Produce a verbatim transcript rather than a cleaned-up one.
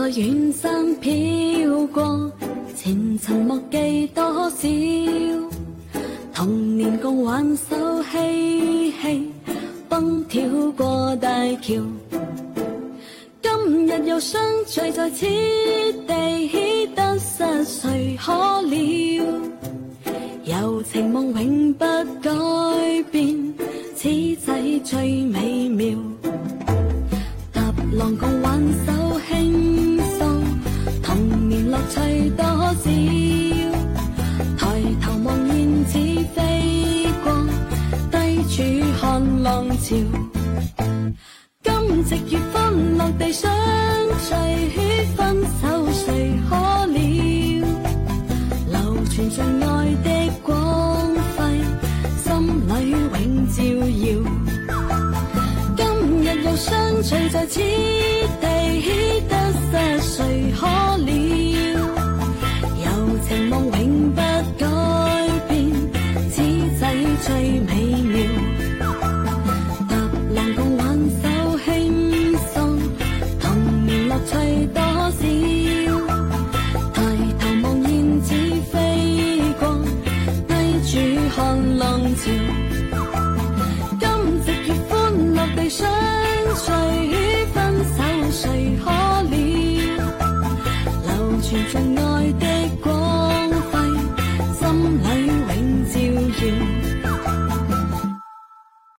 在遠山飄過，前塵莫記多少。童年共挽手嬉戲，蹦跳過大橋。今日又相聚在此地，得失誰可料？柔情夢永不改變，此際最美妙。踏浪共挽手輕鬆，童年樂趣多少。抬頭望燕子飛過，低處看浪潮。今夕月歡樂地相隨，分手誰可料？流傳盡愛的光輝，心裏永照耀。今日又相聚在此地，得失誰可料？柔情夢永不改變，此際最美妙。踏浪共挽手輕鬆，童年樂趣多少。抬頭望燕子飛過，低處看浪潮。